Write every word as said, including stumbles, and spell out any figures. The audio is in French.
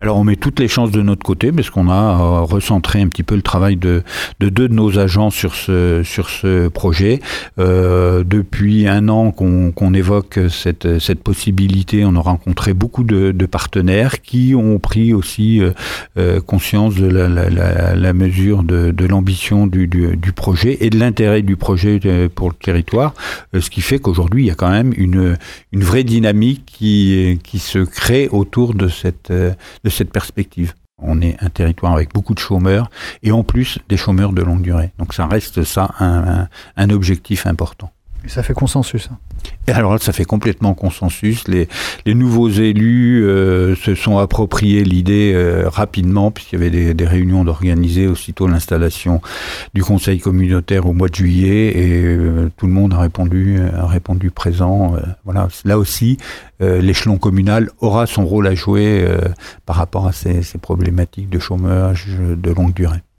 Alors on met toutes les chances de notre côté parce qu'on a euh, recentré un petit peu le travail de, de deux de nos agents sur ce, sur ce projet. Euh, depuis un an qu'on, qu'on évoque cette, cette possibilité, on a rencontré beaucoup de, de partenaires qui ont pris aussi euh, euh, conscience de la, la, la, la mesure de, de l'ambition du, du, du projet et de l'intérêt du projet pour le territoire, euh, ce qui fait qu'aujourd'hui il y a quand même une, une vraie dynamique qui, qui se crée autour de cette, de cette perspective. On est un territoire avec beaucoup de chômeurs et en plus des chômeurs de longue durée. Donc ça reste ça un, un, un objectif important. Et ça fait consensus. Hein. Et alors là, ça fait complètement consensus. Les, les nouveaux élus euh, se sont appropriés l'idée euh, rapidement, puisqu'il y avait des, des réunions d'organiser aussitôt l'installation du conseil communautaire au mois de juillet, et euh, tout le monde a répondu, a répondu présent. Euh, voilà. Là aussi, euh, l'échelon communal aura son rôle à jouer euh, par rapport à ces, ces problématiques de chômage de longue durée.